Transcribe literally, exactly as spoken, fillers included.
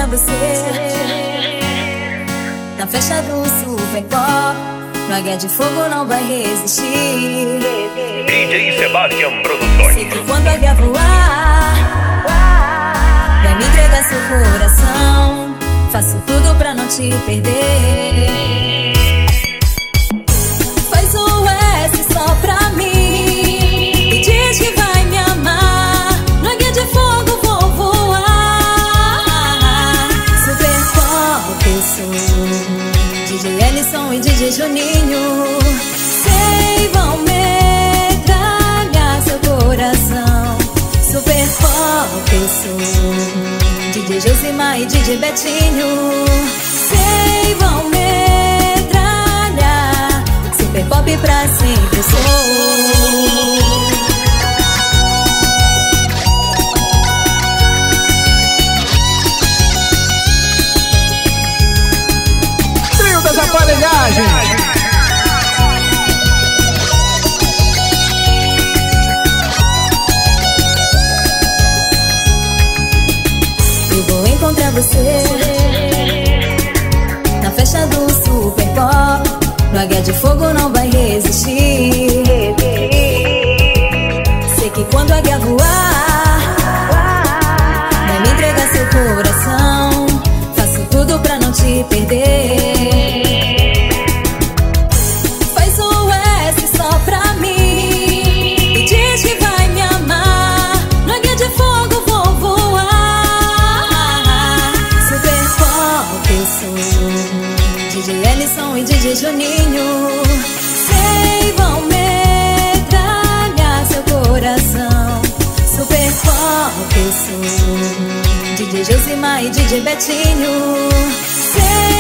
você na festa do Super Pop. No Águia de Fogo não vai resistir. D J Sebastian Produções. Sei que quando a águia voar, vai me entregar seu coração. Faço tudo pra não te perder. Faz o S só pra mim e diz que vai me amar. No Águia de Fogo vou voar. Super Pop eu sou, D J Ellison e D J Juninho. Sei vão metralhar seu coração. Super Pop eu sou, D J Josimar e D J Betinho. Sei vão metralhar. Super Pop pra sempre eu sou. Trio das Aparelhagens. Eu vou encontrar você na festa do Super Pop. No Águia de Fogo não vai resistir. Sei que quando a águia voar, vai me entregar seu coração. Faço tudo pra não te perder. Faz o S só pra mim e diz que vai me amar. No Águia de Fogo vou voar. Super Pop eu sou, D J Ellison e D J Juninho. Sei vão metralhar seu coração. Super Pop eu sou, D J Josimar e D J Betinho. Sei